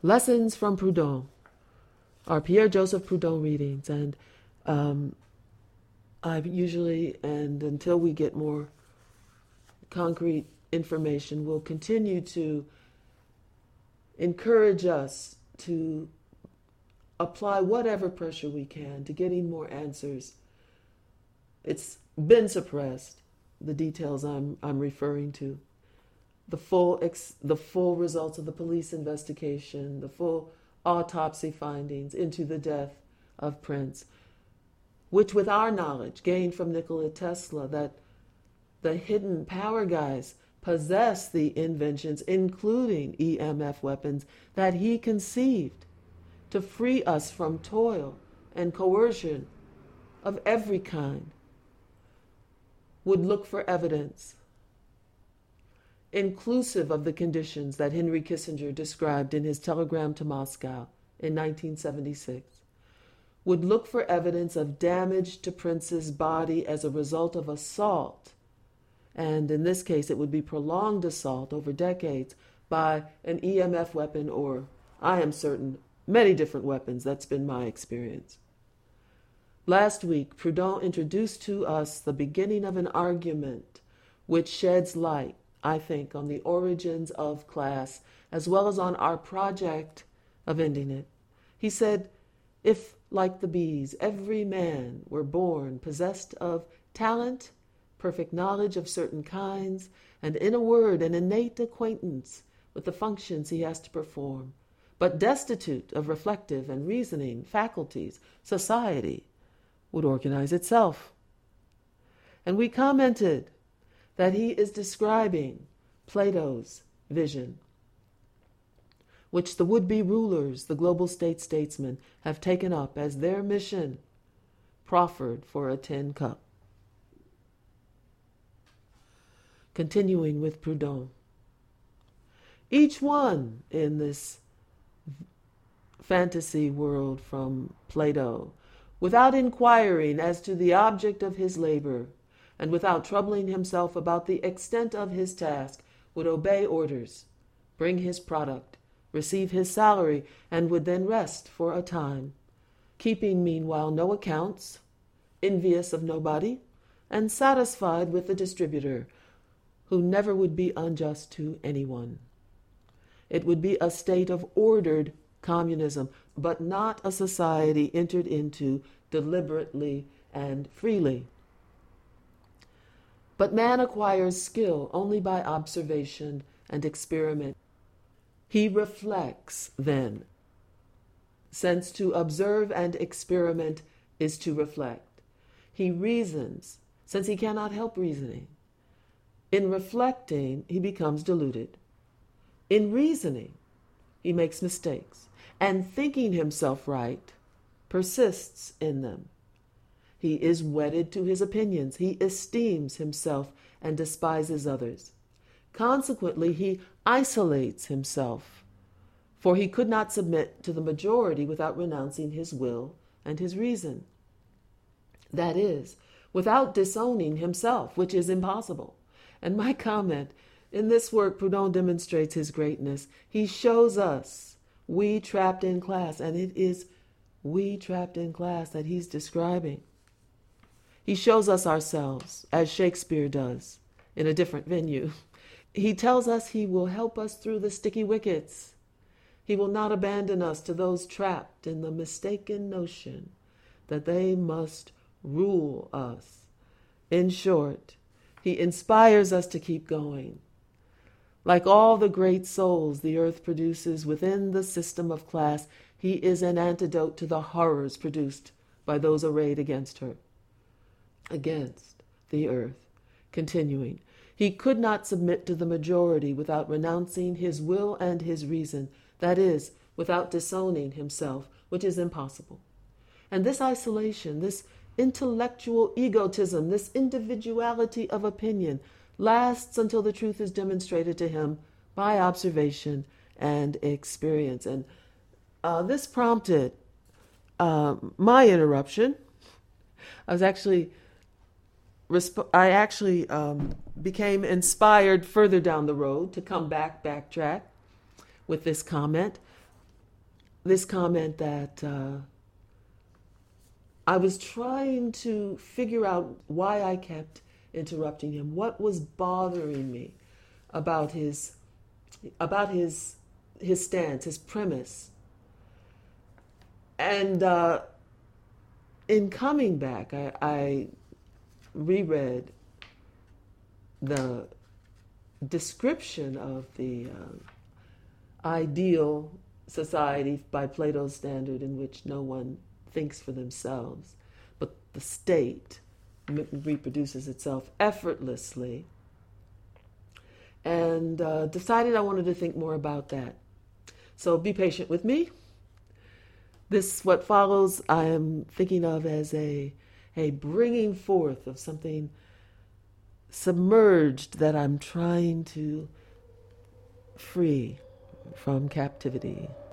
Lessons from Proudhon are Pierre-Joseph Proudhon readings, and I usually, and until we get more concrete information, will continue to encourage us to apply whatever pressure we can to getting more answers. It's been suppressed, the details I'm referring to. The full results of the police investigation, the full autopsy findings into the death of Prince, which with our knowledge gained from Nikola Tesla that the hidden power guys possess the inventions, including EMF weapons, that he conceived to free us from toil and coercion of every kind, would look for evidence inclusive of the conditions that Henry Kissinger described in his telegram to Moscow in 1976, would look for evidence of damage to Prince's body as a result of assault, and in this case it would be prolonged assault over decades by an EMF weapon, or, I am certain, many different weapons. That's been my experience. Last week, Proudhon introduced to us the beginning of an argument which sheds light, I think, on the origins of class, as well as on our project of ending it. He said, if, like the bees, every man were born possessed of talent, perfect knowledge of certain kinds, and in a word, an innate acquaintance with the functions he has to perform, but destitute of reflective and reasoning faculties, society would organize itself. And we commented that he is describing Plato's vision, which the would-be rulers, the global statesmen, have taken up as their mission, proffered for a tin cup. Continuing with Proudhon. Each one in this fantasy world from Plato, without inquiring as to the object of his labor, and without troubling himself about the extent of his task, would obey orders, bring his product, receive his salary, and would then rest for a time, keeping meanwhile no accounts, envious of nobody, and satisfied with the distributor, who never would be unjust to anyone. It would be a state of ordered communism, but not a society entered into deliberately and freely. But man acquires skill only by observation and experiment. He reflects then, since to observe and experiment is to reflect. He reasons, since he cannot help reasoning. In reflecting, he becomes deluded. In reasoning, he makes mistakes, and thinking himself right, persists in them. He is wedded to his opinions. He esteems himself and despises others. Consequently, he isolates himself, for he could not submit to the majority without renouncing his will and his reason. That is, without disowning himself, which is impossible. And my comment, in this work, Proudhon demonstrates his greatness. He shows us, we trapped in class, and it is we trapped in class that he's describing. He shows us ourselves, as Shakespeare does, in a different venue. He tells us he will help us through the sticky wickets. He will not abandon us to those trapped in the mistaken notion that they must rule us. In short, he inspires us to keep going. Like all the great souls the earth produces within the system of class, he is an antidote to the horrors produced by those arrayed against her. Against the earth. Continuing, he could not submit to the majority without renouncing his will and his reason, that is, without disowning himself, which is impossible. And this isolation, this intellectual egotism, this individuality of opinion, lasts until the truth is demonstrated to him by observation and experience. And this prompted my interruption. I actually became inspired further down the road to backtrack with this comment. this comment that I was trying to figure out why I kept interrupting him. What was bothering me about his stance, his premise. And in coming back, I reread the description of the ideal society by Plato's standard, in which no one thinks for themselves, but the state reproduces itself effortlessly, and decided I wanted to think more about that. So be patient with me. What follows, I am thinking of as a bringing forth of something submerged that I'm trying to free from captivity.